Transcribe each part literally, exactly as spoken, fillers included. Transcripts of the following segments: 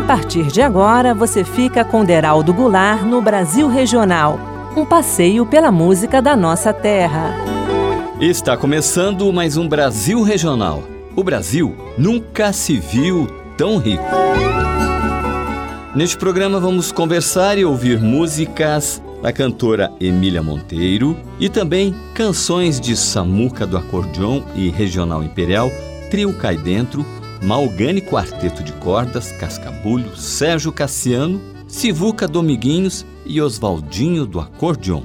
partir de agora, você fica com Deraldo Goulart no Brasil Regional, um passeio pela música da nossa terra. Está começando mais um Brasil Regional. O Brasil nunca se viu tão rico. Neste programa vamos conversar e ouvir músicas da cantora Emília Monteiro e também canções de Samuca do Acordeon e Regional Imperial, Trio Cai Dentro, Malgani Quarteto de Cordas, Cascabulho, Sérgio Cassiano, Sivuca Dominguinhos e Oswaldinho do Acordeon.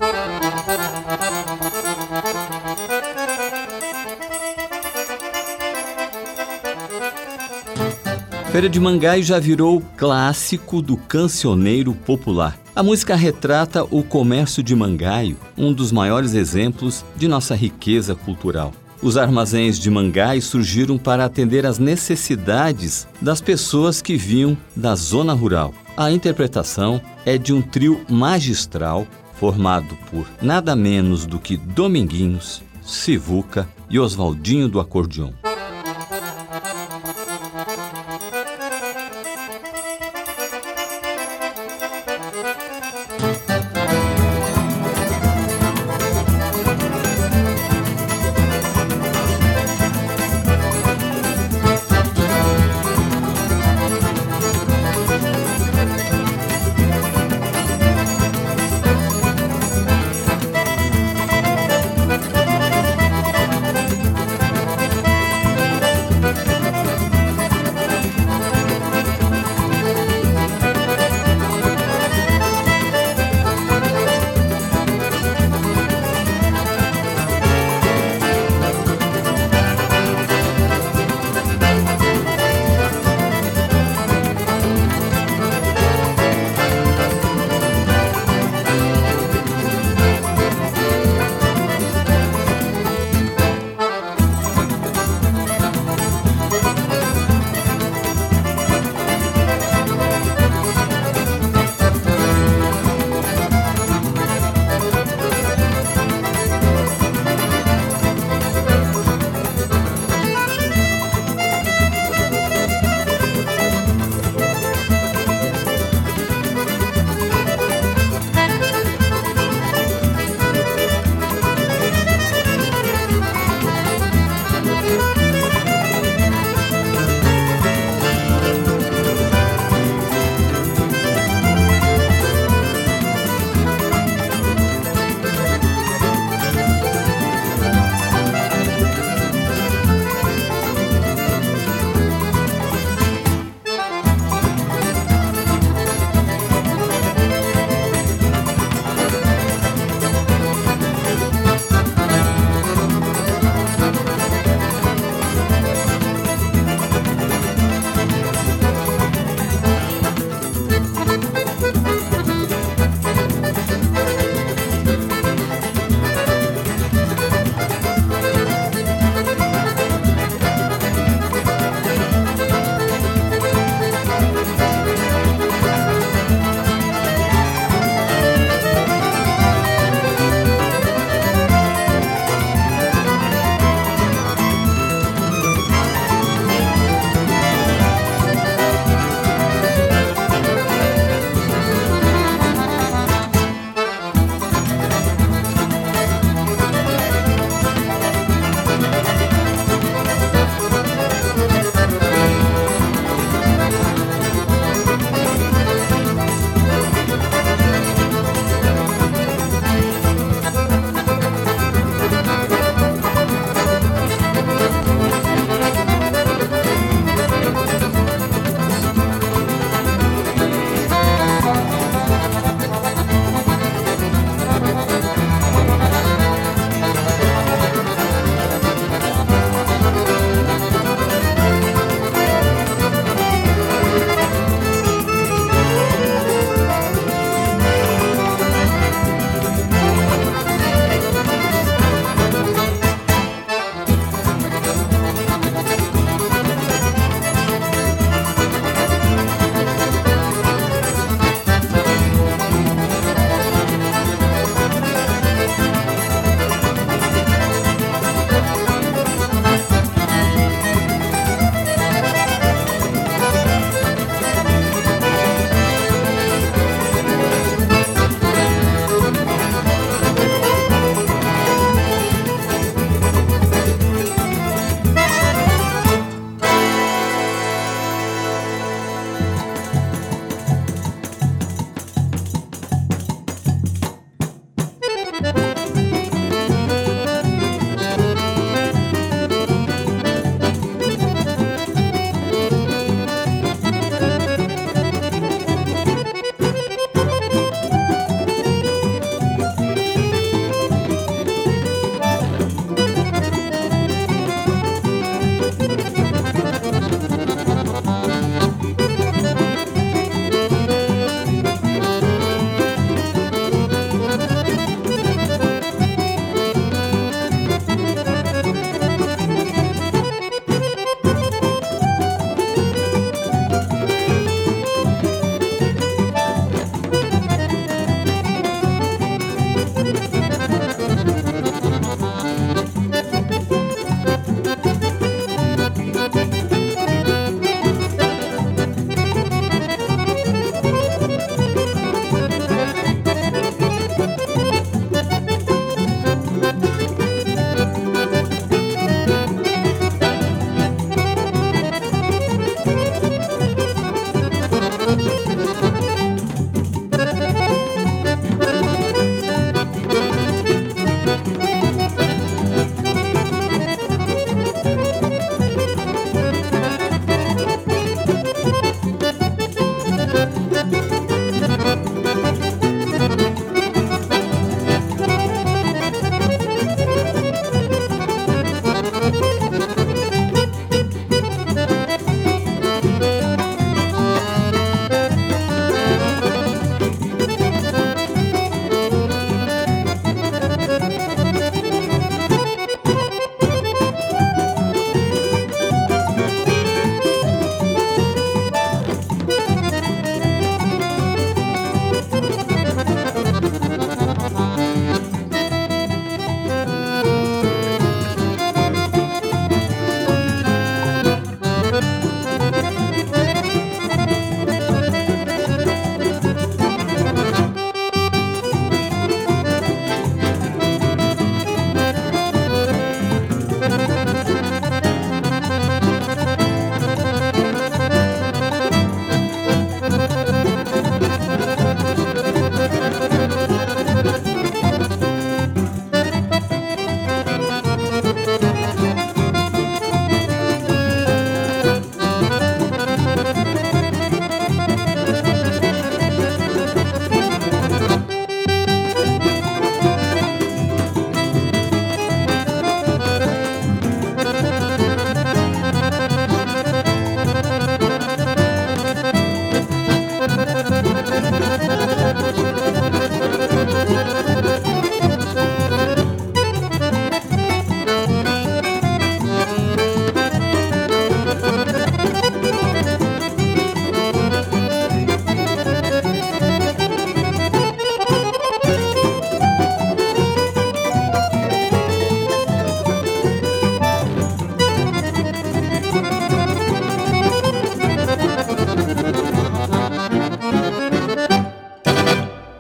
Feira de Mangaio já virou clássico do cancioneiro popular. A música retrata o comércio de Mangaio, um dos maiores exemplos de nossa riqueza cultural. Os armazéns de Mangaio surgiram para atender às necessidades das pessoas que vinham da zona rural. A interpretação é de um trio magistral formado por nada menos do que Dominguinhos, Sivuca e Oswaldinho do Acordeon.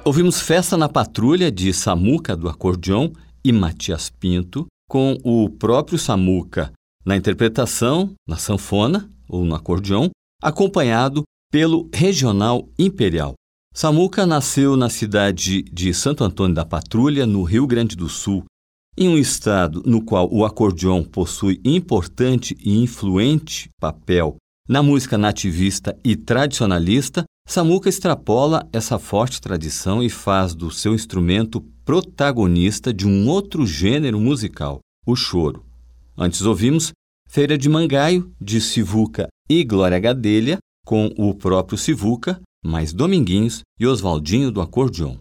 Ouvimos Festa na Patrulha, de Samuca, do acordeon, e Matias Pinto, com o próprio Samuca na interpretação, na sanfona, ou no acordeon, acompanhado pelo Regional Imperial. Samuca nasceu na cidade de Santo Antônio da Patrulha, no Rio Grande do Sul, em um estado no qual o acordeon possui importante e influente papel na música nativista e tradicionalista. Samuca extrapola essa forte tradição e faz do seu instrumento protagonista de um outro gênero musical, o choro. Antes ouvimos Feira de Mangaio, de Sivuca e Glória Gadelha, com o próprio Sivuca, mais Dominguinhos e Oswaldinho do acordeon.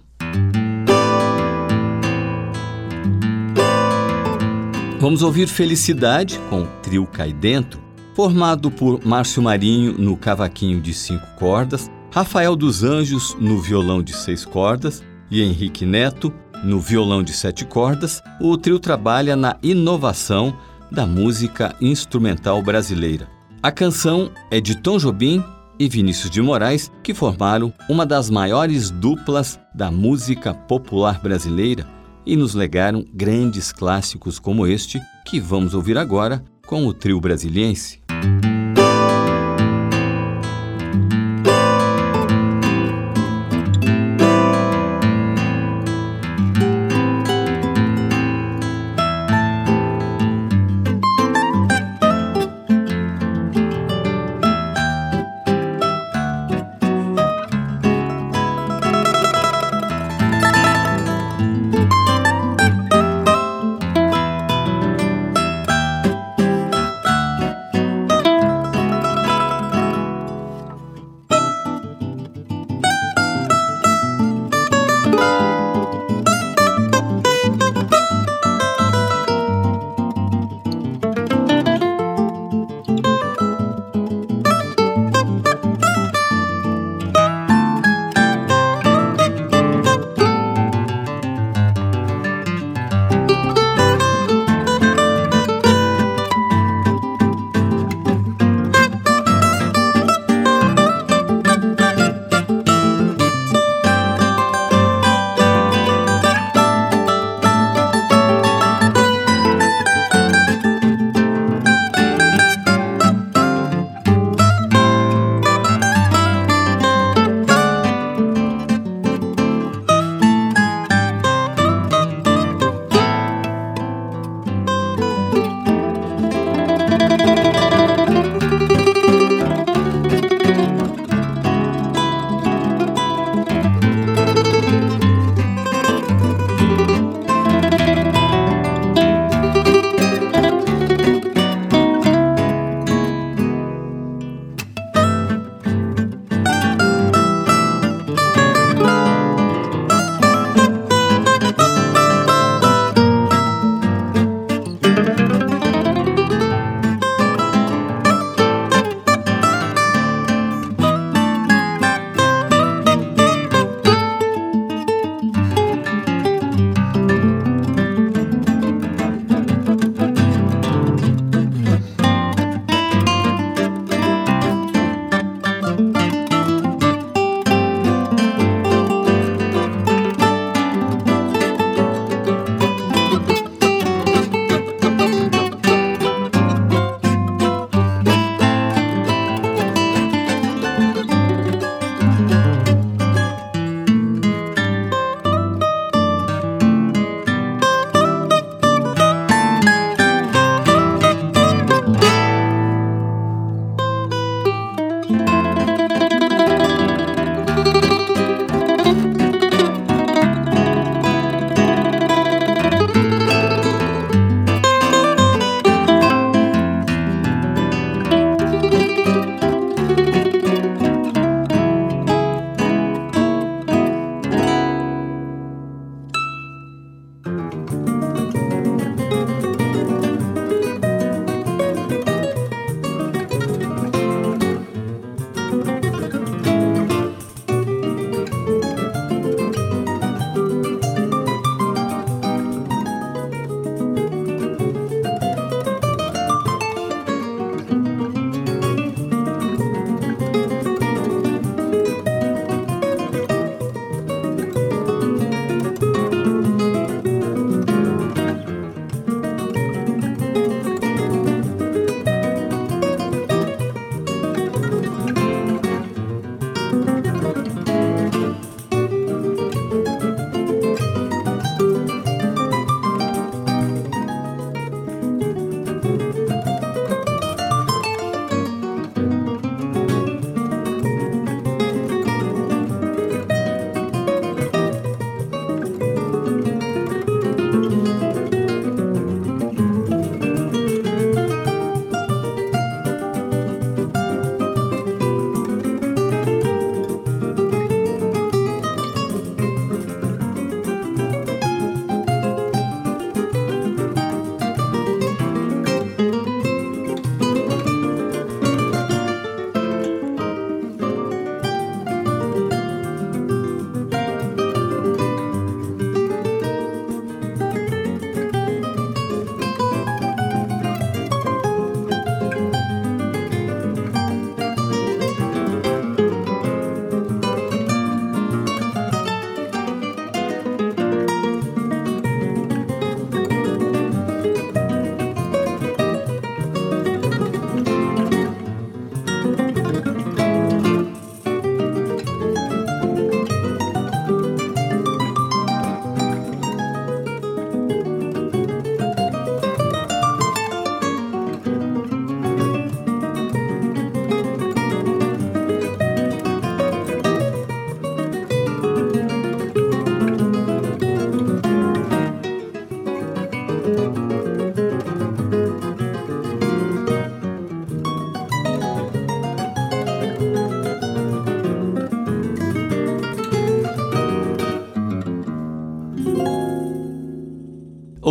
Vamos ouvir Felicidade, com o trio Cai Dentro, formado por Márcio Marinho no cavaquinho de cinco cordas, Rafael dos Anjos no violão de seis cordas e Henrique Neto no violão de sete cordas. O trio trabalha na inovação da música instrumental brasileira. A canção é de Tom Jobim e Vinícius de Moraes, que formaram uma das maiores duplas da música popular brasileira e nos legaram grandes clássicos como este, que vamos ouvir agora com o trio brasiliense.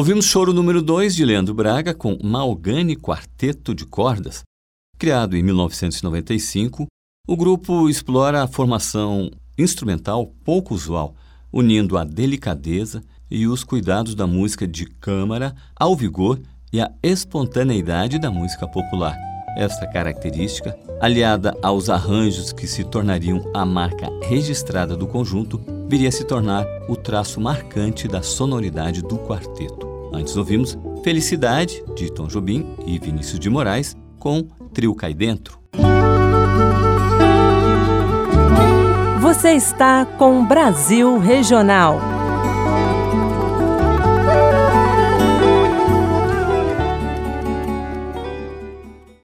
Ouvimos Choro número dois de Leandro Braga com Malgani Quarteto de Cordas. Criado em mil novecentos e noventa e cinco, o grupo explora a formação instrumental pouco usual, unindo a delicadeza e os cuidados da música de câmara ao vigor e à espontaneidade da música popular. Esta característica, aliada aos arranjos que se tornariam a marca registrada do conjunto, viria a se tornar o traço marcante da sonoridade do quarteto. Antes ouvimos Felicidade, de Tom Jobim e Vinícius de Moraes, com Trio Cai Dentro. Você está com Brasil Regional.